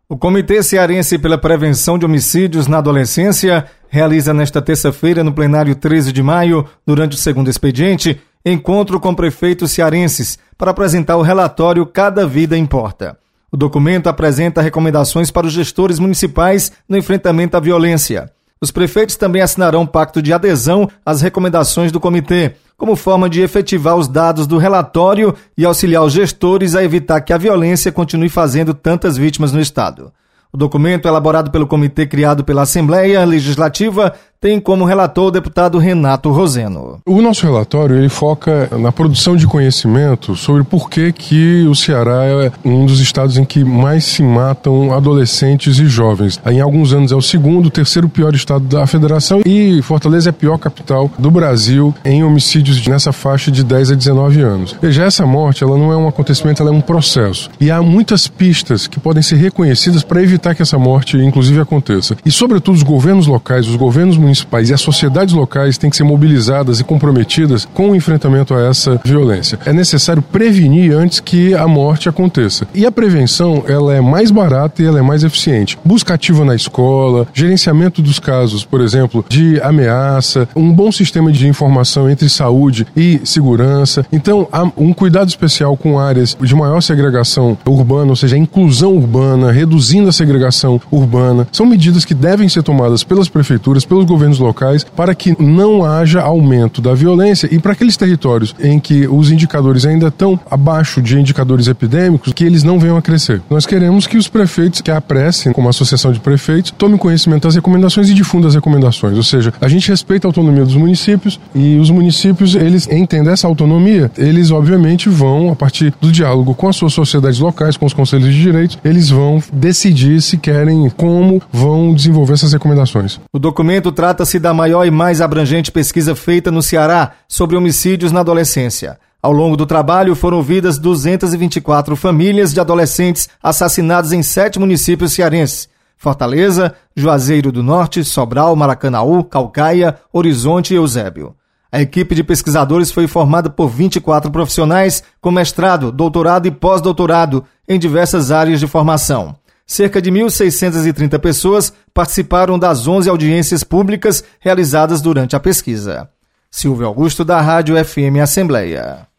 O Comitê Cearense pela Prevenção de Homicídios na Adolescência realiza nesta terça-feira, no plenário 13 de maio, durante o segundo expediente, encontro com prefeitos cearenses para apresentar o relatório Cada Vida Importa. O documento apresenta recomendações para os gestores municipais no enfrentamento à violência. Os prefeitos também assinarão um pacto de adesão às recomendações do comitê, como forma de efetivar os dados do relatório e auxiliar os gestores a evitar que a violência continue fazendo tantas vítimas no Estado. O documento, elaborado pelo comitê criado pela Assembleia Legislativa, tem como relator o deputado Renato Roseno. O nosso relatório ele foca na produção de conhecimento sobre por que o Ceará é um dos estados em que mais se matam adolescentes e jovens. Em alguns anos é o segundo, terceiro pior estado da federação e Fortaleza é a pior capital do Brasil em homicídios nessa faixa de 10 a 19 anos. Veja, essa morte ela não é um acontecimento, ela é um processo. E há muitas pistas que podem ser reconhecidas para evitar que essa morte, inclusive, aconteça. E, sobretudo, os governos locais, os governos municipais e as sociedades locais têm que ser mobilizadas e comprometidas com o enfrentamento a essa violência. É necessário prevenir antes que a morte aconteça. E a prevenção, ela é mais barata e ela é mais eficiente. Busca ativa na escola, gerenciamento dos casos, por exemplo, de ameaça, um bom sistema de informação entre saúde e segurança. Então, há um cuidado especial com áreas de maior segregação urbana, ou seja, a inclusão urbana, reduzindo a segregação urbana. São medidas que devem ser tomadas pelas prefeituras, pelos governos locais, para que não haja aumento da violência e para aqueles territórios em que os indicadores ainda estão abaixo de indicadores epidêmicos, que eles não venham a crescer. Nós queremos que os prefeitos que apressem, como a Associação de Prefeitos, tomem conhecimento das recomendações e difundam as recomendações. Ou seja, a gente respeita a autonomia dos municípios e os municípios, eles entendem essa autonomia, eles obviamente vão, a partir do diálogo com as suas sociedades locais, com os conselhos de direitos, eles vão decidir se querem, como vão desenvolver essas recomendações. O documento trata-se da maior e mais abrangente pesquisa feita no Ceará sobre homicídios na adolescência. Ao longo do trabalho, foram ouvidas 224 famílias de adolescentes assassinados em 7 municípios cearenses: Fortaleza, Juazeiro do Norte, Sobral, Maracanaú, Caucaia, Horizonte e Eusébio. A equipe de pesquisadores foi formada por 24 profissionais com mestrado, doutorado e pós-doutorado em diversas áreas de formação. Cerca de 1.630 pessoas participaram das 11 audiências públicas realizadas durante a pesquisa. Silvio Augusto, da Rádio FM Assembleia.